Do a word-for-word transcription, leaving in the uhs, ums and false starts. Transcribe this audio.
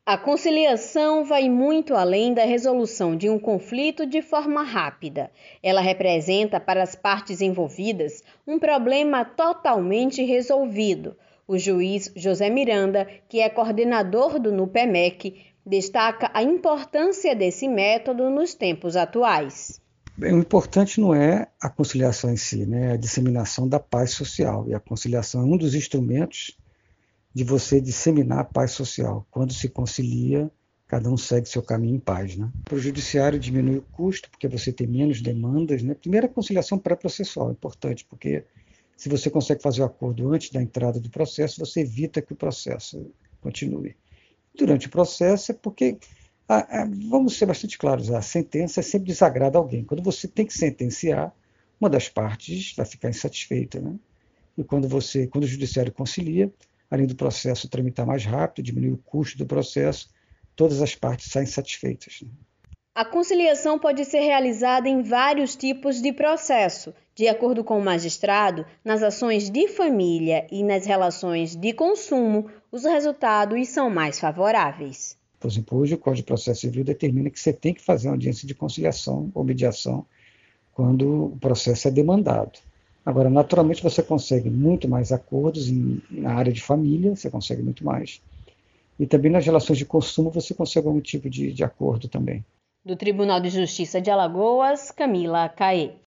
A conciliação vai muito além da resolução de um conflito de forma rápida. Ela representa para as partes envolvidas um problema totalmente resolvido. O juiz José Miranda, que é coordenador do NUPEMEC, destaca a importância desse método nos tempos atuais. Bem, o importante não é a conciliação em si, né? É a disseminação da paz social. E a conciliação é um dos instrumentos de você disseminar a paz social. Quando se concilia, cada um segue seu caminho em paz. Né? Para o judiciário diminui o custo, porque você tem menos demandas. Né? Primeiro, a conciliação pré-processual é importante, porque se você consegue fazer o acordo antes da entrada do processo, você evita que o processo continue. Durante o processo é porque, a, a, vamos ser bastante claros, a sentença sempre desagrada alguém. Quando você tem que sentenciar, uma das partes vai ficar insatisfeita. Né? E quando, você, quando o judiciário concilia, além do processo tramitar mais rápido, diminuir o custo do processo, todas as partes saem satisfeitas. A conciliação pode ser realizada em vários tipos de processo. De acordo com o magistrado, nas ações de família e nas relações de consumo, os resultados são mais favoráveis. Por exemplo, hoje o Código de Processo Civil determina que você tem que fazer uma audiência de conciliação ou mediação quando o processo é demandado. Agora, naturalmente, você consegue muito mais acordos em, na área de família, você consegue muito mais. E também nas relações de consumo você consegue algum tipo de, de acordo também. Do Tribunal de Justiça de Alagoas, Camila Caê.